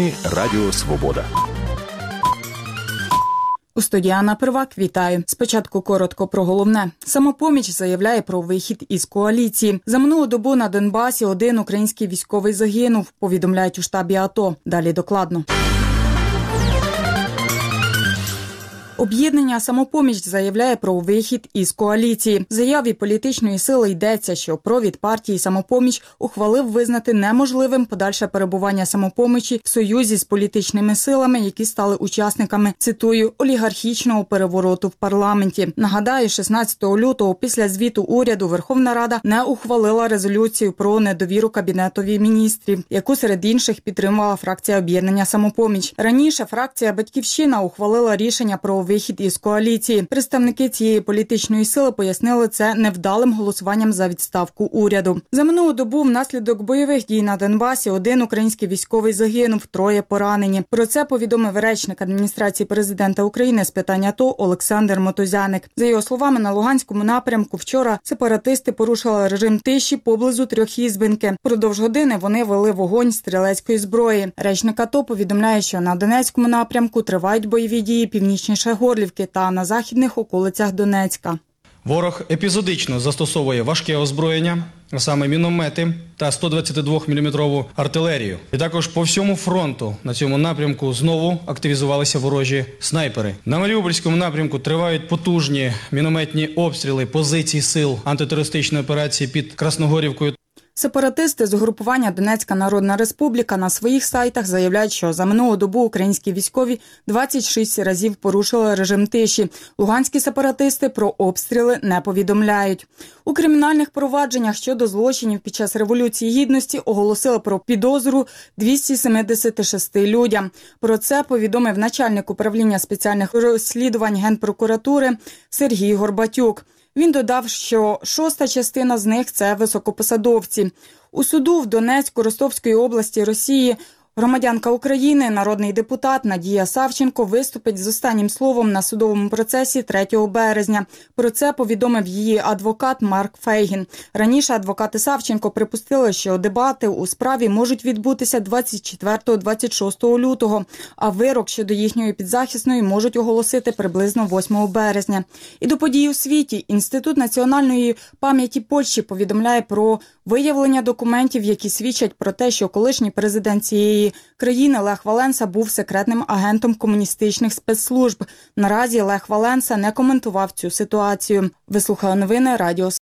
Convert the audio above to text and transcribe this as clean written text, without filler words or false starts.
Новини Радіо Свобода. У студії Анна Первак, вітаю. Спочатку коротко про головне. «Самопоміч» заявляє про вихід із коаліції. За минулу добу на Донбасі один український військовий загинув, повідомляють у штабі АТО. Далі докладно. Об'єднання «Самопоміч» заявляє про вихід із коаліції. В заяві політичної сили йдеться, що провід партії «Самопоміч» ухвалив визнати неможливим подальше перебування «Самопомочі» в союзі з політичними силами, які стали учасниками, цитую, олігархічного перевороту в парламенті. Нагадаю, 16 лютого після звіту уряду Верховна Рада не ухвалила резолюцію про недовіру Кабінетові міністрів, яку серед інших підтримувала фракція об'єднання «Самопоміч». Раніше фракція «Батьківщина» ухвалила рішення про вихід із коаліції. Представники цієї політичної сили пояснили це невдалим голосуванням за відставку уряду. За минулу добу внаслідок бойових дій на Донбасі один український військовий загинув, 3 поранені. Про це повідомив речник адміністрації президента України з питань АТО Олександр Мотузяник. За його словами, на Луганському напрямку вчора сепаратисти порушили режим тиші поблизу Трьохізбинки. Впродовж години вони вели вогонь стрілецької зброї. Речник АТО повідомляє, що на Донецькому напрямку тривають бойові дії північніше Горлівки та на західних околицях Донецька. Ворог епізодично застосовує важке озброєння, а саме міномети та 122-мм артилерію. І також по всьому фронту на цьому напрямку знову активізувалися ворожі снайпери. На Маріупольському напрямку тривають потужні мінометні обстріли позицій сил антитерористичної операції під Красногорівкою. Сепаратисти з угрупування Донецька Народна Республіка на своїх сайтах заявляють, що за минулу добу українські військові 26 разів порушили режим тиші. Луганські сепаратисти про обстріли не повідомляють. У кримінальних провадженнях щодо злочинів під час Революції Гідності оголосили про підозру 276 людям. Про це повідомив начальник управління спеціальних розслідувань Генпрокуратури Сергій Горбатюк. Він додав, що 6-та частина з них – це високопосадовці. У суду в Донецьку Ростовської області Росії громадянка України, народний депутат Надія Савченко виступить з останнім словом на судовому процесі 3 березня. Про це повідомив її адвокат Марк Фейгін. Раніше адвокати Савченко припустили, що дебати у справі можуть відбутися 24-26 лютого, а вирок щодо їхньої підзахисної можуть оголосити приблизно 8 березня. І до подій у світі Інститут національної пам'яті Польщі повідомляє про виявлення документів, які свідчать про те, що колишній президент цієї країни Лех Валенса був секретним агентом комуністичних спецслужб. Наразі Лех Валенса не коментував цю ситуацію. Ви слухали новини Радіо